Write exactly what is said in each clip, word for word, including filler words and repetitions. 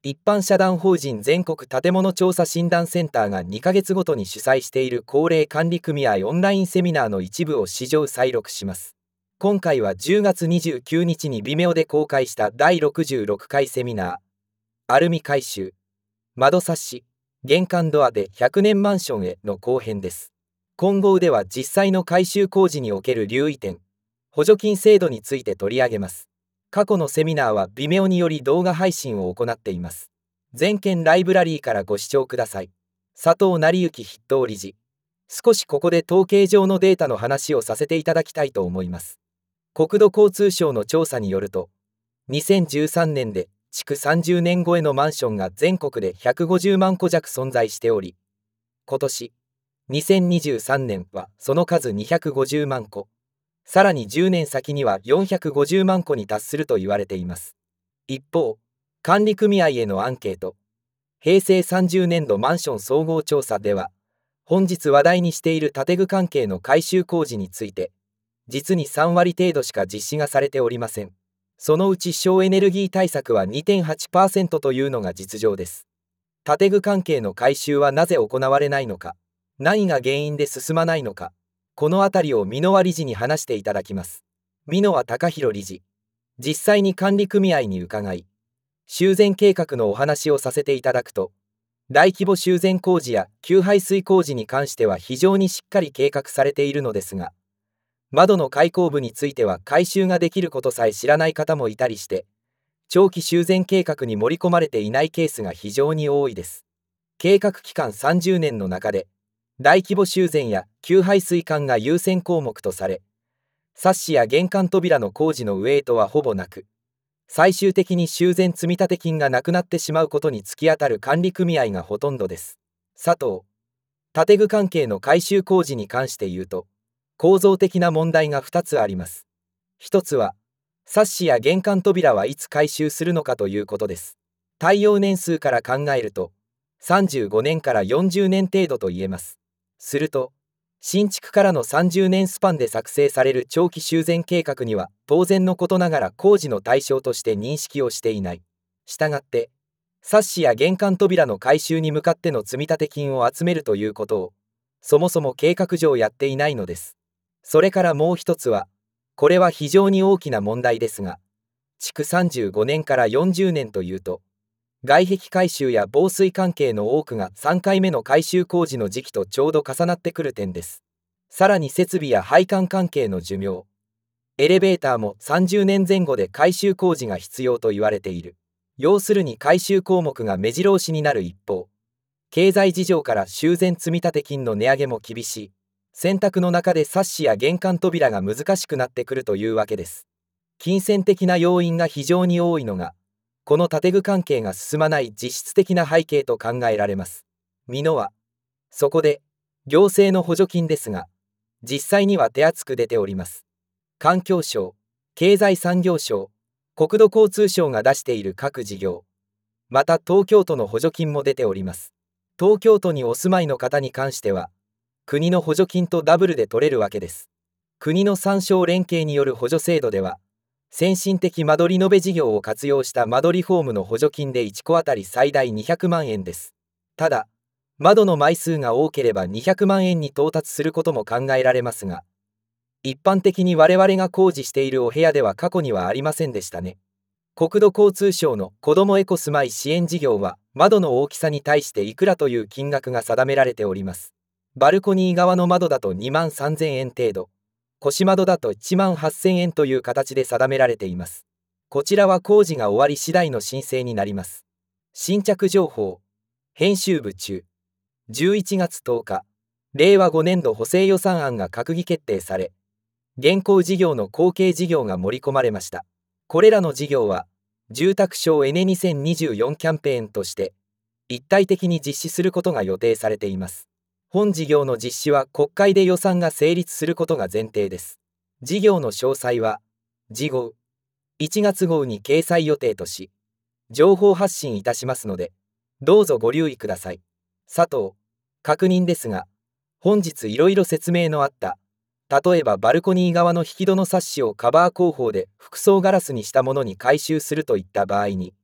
一般社団法人全国建物調査診断センターがにかげつごとに主催している高齢管理組合オンラインセミナーの一部を史上再録します。今回はじゅうがつにじゅうくにちにビメオで公開しただいろくじゅうろっかいセミナー、アルミ改修、窓サッシ、玄関ドアでひゃくねんマンションへの後編です。今後では実際の改修工事における留意点、補助金制度について取り上げます。過去のセミナーはビメオにより動画配信を行っています。全件ライブラリーからご視聴ください。佐藤成幸筆頭理事。少しここで統計上のデータの話をさせていただきたいと思います。国土交通省の調査によると、にせんじゅうさんねんで築さんじゅうねん超えのマンションが全国でひゃくごじゅうまんこ弱存在しており、今年にせんにじゅうさんねんはその数にひゃくごじゅうまんこ、さらにじゅうねん先にはよんひゃくごじゅうまんこに達すると言われています。一方、管理組合へのアンケート、へいせいさんじゅうねんどマンション総合調査では、本日話題にしている建具関係の改修工事について、実にさんわり程度しか実施がされておりません。そのうち省エネルギー対策は にてんはちパーセント というのが実情です。建具関係の改修はなぜ行われないのか、何が原因で進まないのか、このあたりを箕輪理事に話していただきます。箕輪隆弘理事。実際に管理組合に伺い、修繕計画のお話をさせていただくと、大規模修繕工事や給排水工事に関しては非常にしっかり計画されているのですが、窓の開口部については改修ができることさえ知らない方もいたりして、長期修繕計画に盛り込まれていないケースが非常に多いです。計画期間さんじゅうねんの中で、大規模修繕や給排水管が優先項目とされ、サッシや玄関扉の工事のウェイトはほぼなく、最終的に修繕積立金がなくなってしまうことに突き当たる管理組合がほとんどです。佐藤。建具関係の改修工事に関して言うと、構造的な問題がふたつあります。ひとつは、サッシや玄関扉はいつ改修するのかということです。耐用年数から考えると、さんじゅうごねんからよんじゅうねん程度と言えます。すると、新築からのさんじゅうねんスパンで作成される長期修繕計画には当然のことながら工事の対象として認識をしていない。したがって、サッシや玄関扉の改修に向かっての積立金を集めるということを、そもそも計画上やっていないのです。それからもう一つは、これは非常に大きな問題ですが、築さんじゅうごねんからよんじゅうねんというと、外壁改修や防水関係の多くがさんかいめの改修工事の時期とちょうど重なってくる点です。さらに設備や配管関係の寿命、エレベーターもさんじゅうねんぜん後で改修工事が必要と言われている。要するに改修項目が目白押しになる一方、経済事情から修繕積立金の値上げも厳しい。選択の中でサッシや玄関扉が難しくなってくるというわけです。金銭的な要因が非常に多いのが、この建具関係が進まない実質的な背景と考えられます。箕輪。そこで、行政の補助金ですが、実際には手厚く出ております。環境省、経済産業省、国土交通省が出している各事業、また東京都の補助金も出ております。東京都にお住まいの方に関しては、国の補助金とダブルで取れるわけです。国の参照連携による補助制度では、先進的間取り延べ事業を活用した間取りフォームの補助金でいっこあたり最大にひゃくまんえんです。ただ、窓の枚数が多ければにひゃくまんえんに到達することも考えられますが、一般的に我々が工事しているお部屋では過去にはありませんでしたね。国土交通省の子どもエコ住まい支援事業は、窓の大きさに対していくらという金額が定められております。バルコニー側の窓だとにまんさんぜんえん程度。腰窓だといちまんはっせんえんという形で定められています。こちらは工事が終わり次第の申請になります。新着情報、編集部中、じゅういちがつとおか、れいわごねんど補正予算案が閣議決定され、現行事業の後継事業が盛り込まれました。これらの事業は、住宅省エネにせんにじゅうよんキャンペーンとして、一体的に実施することが予定されています。本事業の実施は国会で予算が成立することが前提です。事業の詳細は、次号、いちがつ号に掲載予定とし、情報発信いたしますので、どうぞご留意ください。佐藤、確認ですが、本日いろいろ説明のあった、例えばバルコニー側の引き戸のサッシをカバー工法で複層ガラスにしたものに改修するといった場合に、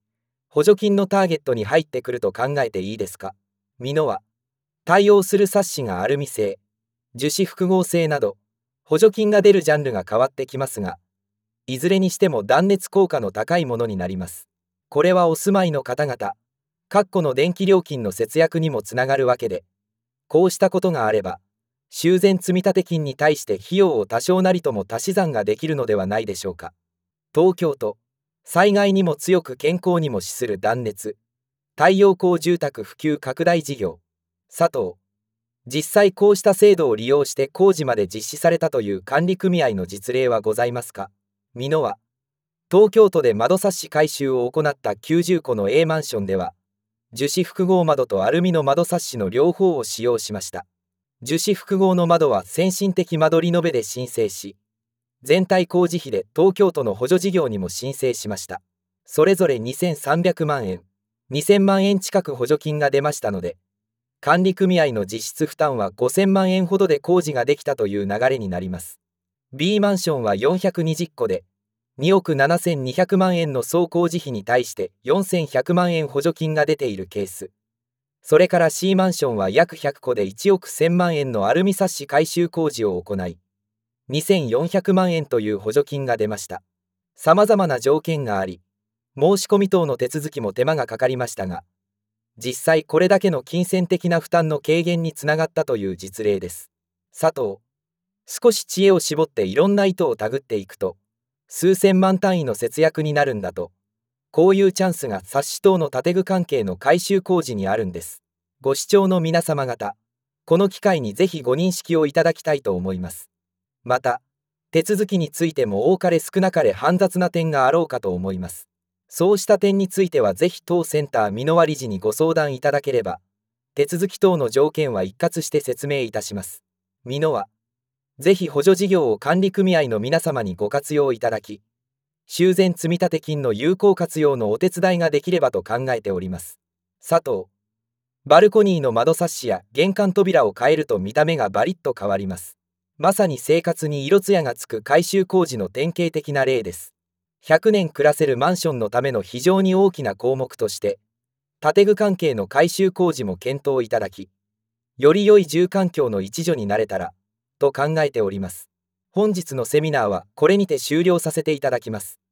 補助金のターゲットに入ってくると考えていいですか？美濃は、対応するサッシがアルミ製、樹脂複合製など、補助金が出るジャンルが変わってきますが、いずれにしても断熱効果の高いものになります。これはお住まいの方々、各戸の電気料金の節約にもつながるわけで、こうしたことがあれば、修繕積立金に対して費用を多少なりとも足し算ができるのではないでしょうか。東京都、災害にも強く健康にも資する断熱、太陽光住宅普及拡大事業、佐藤。実際こうした制度を利用して工事まで実施されたという管理組合の実例はございますか？美濃は、東京都で窓サッシ改修を行ったきゅうじゅっこの A マンションでは、樹脂複合窓とアルミの窓サッシの両方を使用しました。樹脂複合の窓は先進的窓リノベで申請し、全体工事費で東京都の補助事業にも申請しました。それぞれにせんさんびゃくまんえん、にせんまんえん近く補助金が出ましたので、管理組合の実質負担はごせんまんえんほどで工事ができたという流れになります。B マンションはよんひゃくにじゅっこで、におくななせんにひゃくまんえんの総工事費に対してよんせんひゃくまんえん補助金が出ているケース。それから C マンションは約ひゃっこでいちおくせんまんえんのアルミサッシ改修工事を行い、にせんよんひゃくまんえんという補助金が出ました。様々な条件があり、申し込み等の手続きも手間がかかりましたが、実際これだけの金銭的な負担の軽減につながったという実例です。佐藤。少し知恵を絞っていろんな糸をたぐっていくと、数千万単位の節約になるんだと、こういうチャンスがサッシ等の建具関係の改修工事にあるんです。ご視聴の皆様方、この機会にぜひご認識をいただきたいと思います。また、手続きについても多かれ少なかれ煩雑な点があろうかと思います。そうした点についてはぜひ当センター美濃割理事にご相談いただければ、手続き等の条件は一括して説明いたします。美濃は、ぜひ補助事業を管理組合の皆様にご活用いただき、修繕積立金の有効活用のお手伝いができればと考えております。佐藤。バルコニーの窓サッシや玄関扉を変えると見た目がバリッと変わります。まさに生活に色艶がつく改修工事の典型的な例です。ひゃくねん暮らせるマンションのための非常に大きな項目として、建具関係の改修工事も検討いただき、より良い住環境の一助になれたら、と考えております。本日のセミナーはこれにて終了させていただきます。